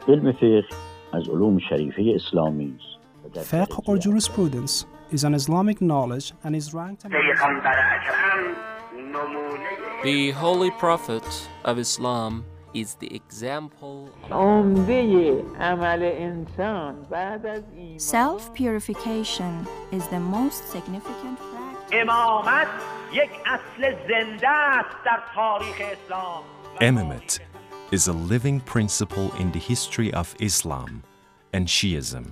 علم فقه از علوم شریفه اسلامی است. Fiqh or jurisprudence is an Islamic knowledge and is ranked The Holy Prophet of Islam is the example. Self-purification is the most significant practice. امامت یک اصل زنده است در تاریخ اسلام. Imamate is a living principle in the history of Islam and Shiism.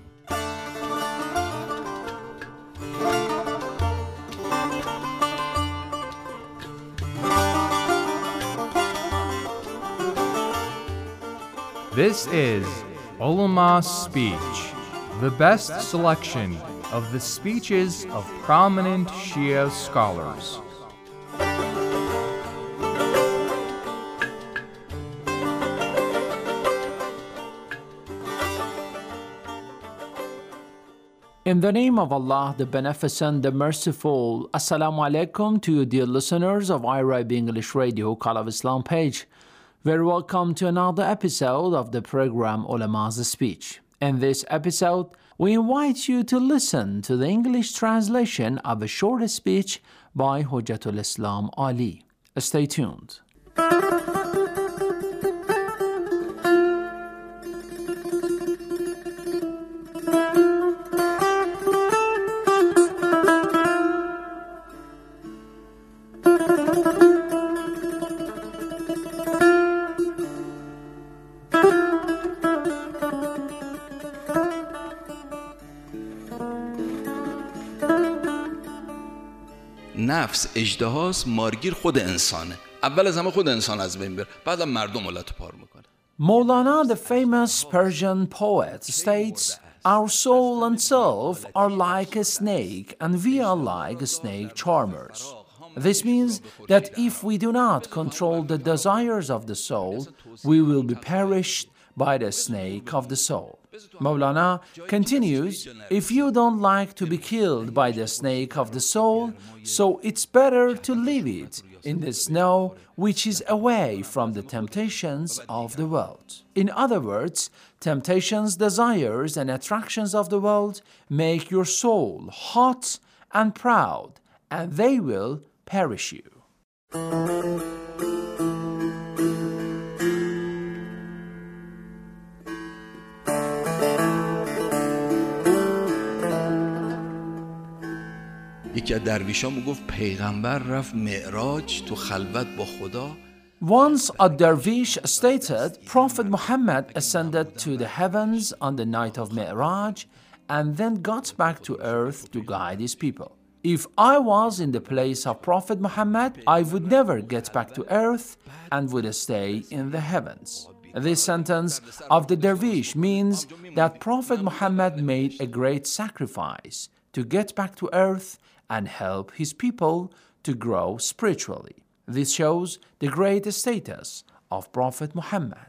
This is Ulama Speech, the best selection of the speeches of prominent Shia scholars. In the name of Allah, the Beneficent, the Merciful, Assalamu alaikum to you dear listeners of IRIB English Radio Call of Islam page. Very welcome to another episode of the program Ulama's Speech. In this episode, we invite you to listen to the English translation of a short speech by Hujjatul Islam Ali. Stay tuned. نفس اژدهاست، مارگیر خود انسانه. اول از همه خود انسان از بین بره، بعدم مردم علت پار میکنه. Maulana, the famous Persian poet, states, "Our soul and self are like a snake, and we are like snake charmers." This means that if we do not control the desires of the soul, we will be perished by the snake of the soul. Maulana continues, if you don't like to be killed by the snake of the soul, so it's better to leave it in the snow, which is away from the temptations of the world. In other words, temptations, desires, and attractions of the world make your soul hot and proud, and they will perish you. یکی از درویشا میگفت پیغمبر رفت معراج تو خلوت با خدا. Once a dervish stated, Prophet Muhammad ascended to the heavens on the night of Mi'raj and then got back to earth to guide his people. If I was in the place of Prophet Muhammad, I would never get back to earth and would stay in the heavens. This sentence of the dervish means that Prophet Muhammad made a great sacrifice to get back to earth and help his people to grow spiritually. This shows the great status of Prophet Muhammad.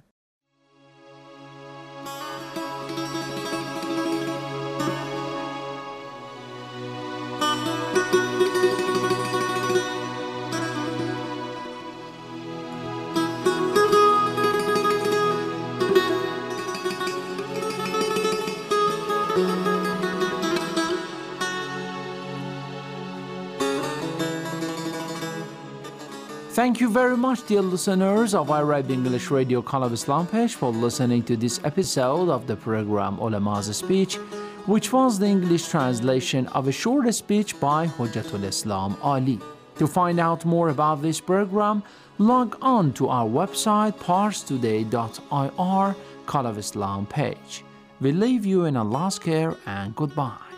Thank you very much, dear listeners of IRIB English Radio Call of Islam page, for listening to this episode of the program Ulama's Speech, which was the English translation of a short speech by Hujjatul Islam Ali. To find out more about this program, log on to our website parstoday.ir Call of Islam page. We leave you in Allah's care and goodbye.